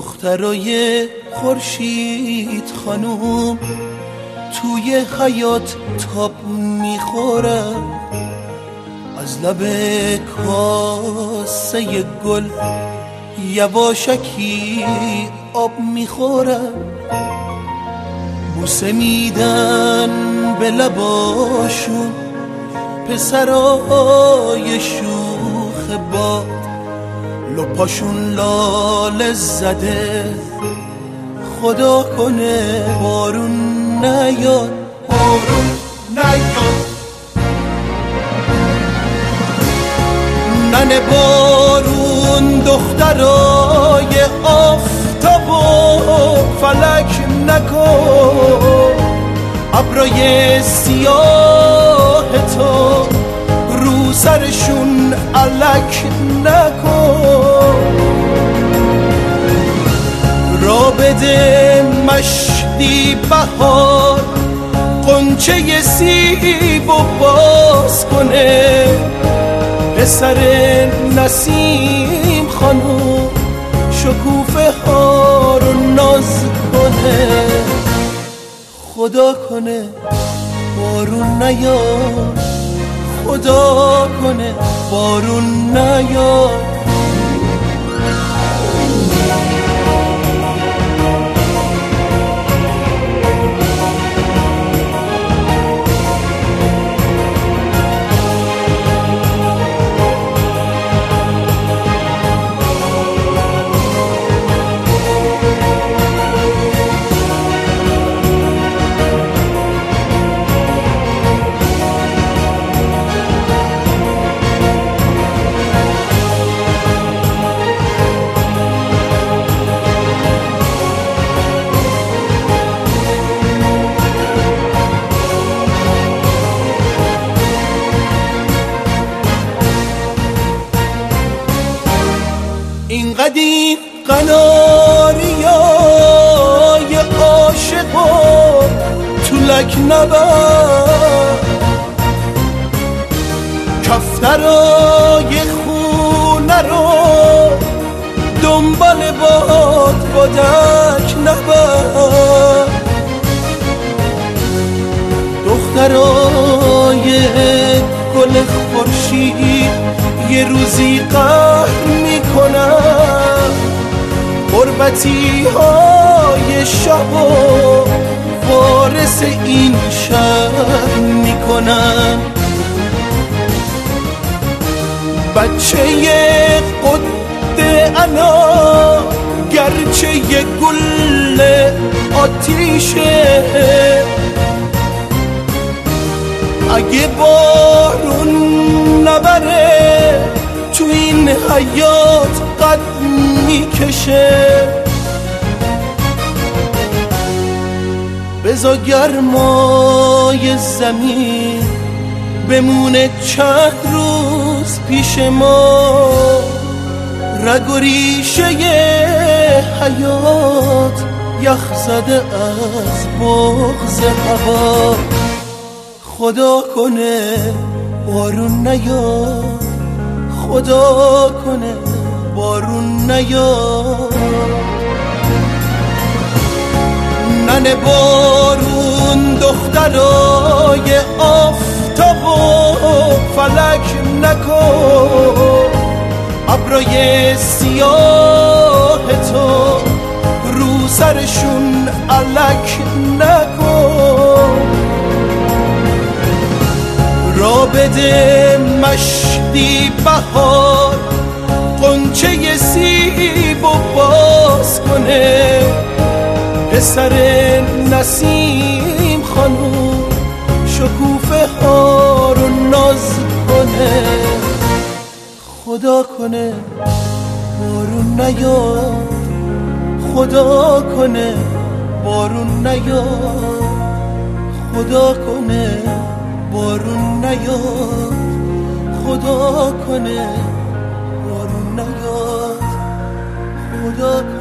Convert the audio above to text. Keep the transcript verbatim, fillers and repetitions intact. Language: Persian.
دخترای خورشید خانوم توی حیات تاب میخورم، از لب کاسه گل یواشکی آب میخورم، بوسه میدن به لباشون پسرای شوخ باد، لپاشون لاله زده، خدا کنه بارون نیاد، بارون نیاد، ننه بارون دخترای آفتاب و فلک نکن، ابرای سیاه تو رو سرشون علک نکن، را بده مشتی بهار قنچه سیب و باز کنه، پسر نسیم خانوم شکوفه ها رو ناز کنه، خدا کنه بارون نیاد، خدا کنه بارون نیاد. این قدیم قناریای عاشق و طولک نبر، کفترای خونه رو دنبال باد بادک نبر، دخترای گل خورشید یه روزی قهر میکنن، غربتی های شب و وارث این شهر میکنن، بچه قد انا گرچه یه گل آتیشه، اگه بارون نبره تو این حیات قد میکشه، بذار گرمای زمین بمونه چند روز پیش ما، رگ و ریشه حیات یخ زده از بغض هوا، خدا کنه بارون نیاد، خدا کنه بارون نیاد، ننه بارون دخترای آفتاب و فلک نکن، ابرای سیاه تو رو سرشون علک نکن، را بده مشتی بهار قنچه سیب و باز کنه، پسر نسیم خانوم شکوفه ها رو ناز کنه، خدا کنه بارون نیاد، خدا کنه بارون نیاد، خدا کنه بارون نیاد، خدا کنه بارون نیاد، خدا کنه